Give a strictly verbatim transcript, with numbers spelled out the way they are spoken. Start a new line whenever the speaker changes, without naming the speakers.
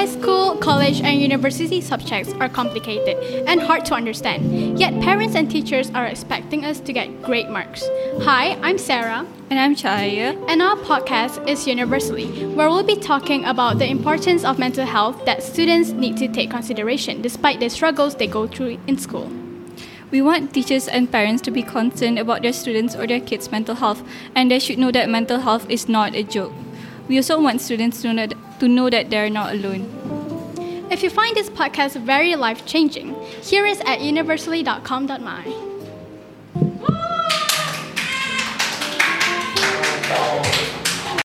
High school, college, and university subjects are complicated and hard to understand, yet parents and teachers are expecting us to get great marks. Hi, I'm Sarah.
And I'm Chaya.
And our podcast is Universally, where we'll be talking about the importance of mental health that students need to take consideration despite the struggles they go through in school.
We want teachers and parents to be concerned about their students or their kids' mental health, and they should know that mental health is not a joke. We also want students to know that, to know that they're not alone.
If you find this podcast very life-changing, here is at universally dot com dot my.